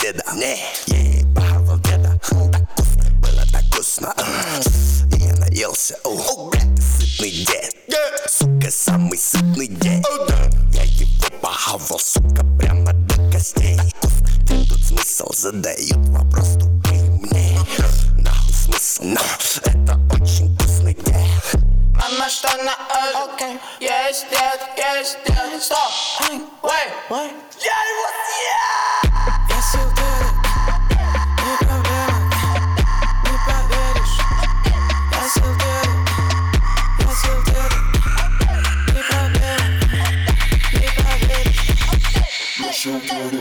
деда. Не, ебал деда. Так вкусно, было так вкусно. И я наелся, сытный дед. Сука, самый сытный дед. Я его похавал, сука, прямо до костей. Где тут смысл? Задают вопрос тупый мне. Нахуй смысл? Это очень вкусный дед. Мама, что на озере? Есть дед, стоп, wait, я его съел! Я съел деда, не проблема, не поверишь. Я съел деда, не проблема, не поверишь. Я съел деда,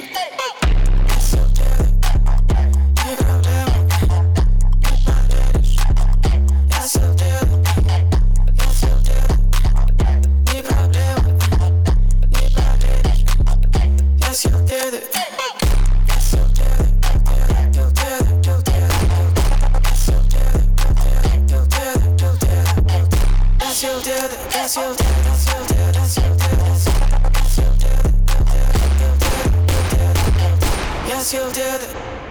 не проблема, не поверишь. Я съел деда. Yes, you did it.